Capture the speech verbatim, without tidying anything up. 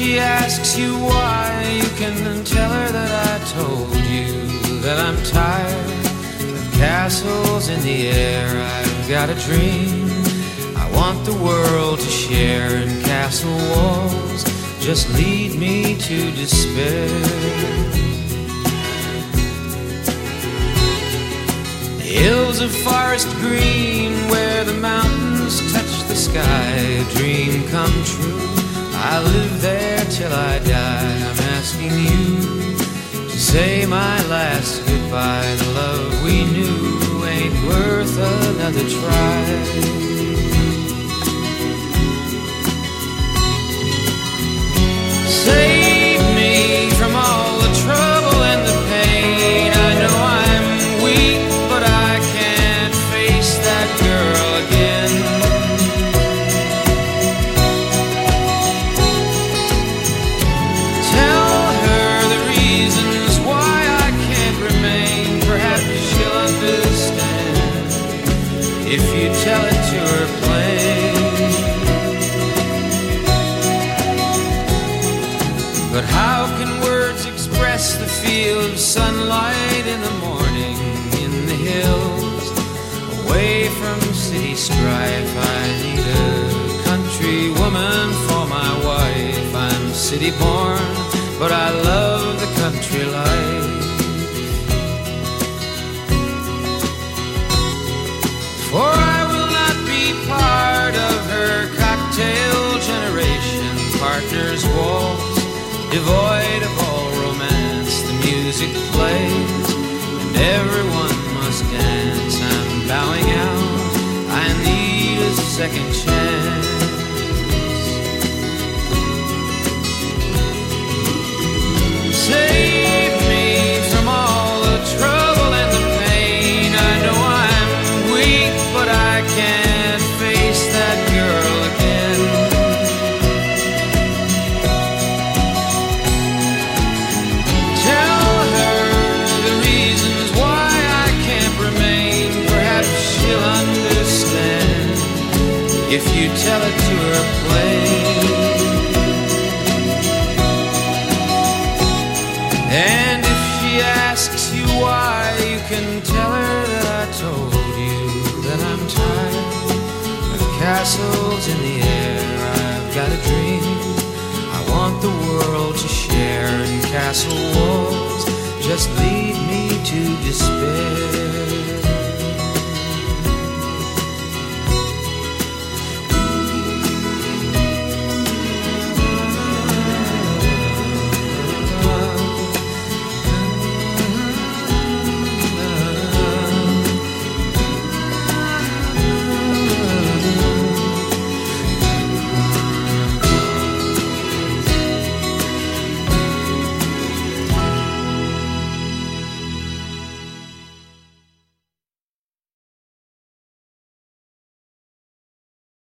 she asks you why, you can tell her that I told you that I'm tired of castles in the air. I've got a dream I want the world to share, and castle walls just lead me to despair. The hills of forest green where the mountains touch the sky, a dream come true. I live there till I die. I'm asking you to say my last goodbye. The love we knew ain't worth another try. Save me from all the trouble and the pain. I know I'm weak, but I can't face that girl again. Tell her the reasons why I can't remain. Perhaps she'll understand if you tell it to her plain. But how can words express the feel of sunlight in the morning in the hills, away from city strife? I need a country woman for my wife. I'm city born, but I love the country life. For I will not be part of her cocktail generation. Partners waltz, devoid of all romance. The music plays and everyone must dance. I'm bowing out, I need a second chance. Save me from all the trouble and the pain. I know I'm weak, but I can't face that girl again. Tell her the reasons why I can't remain. Perhaps she'll understand if you tell it to her plain. And if she asks you why, you can tell her that I told you that I'm tired of castles in the air. I've got a dream I want the world to share, and castle walls just lead me to despair.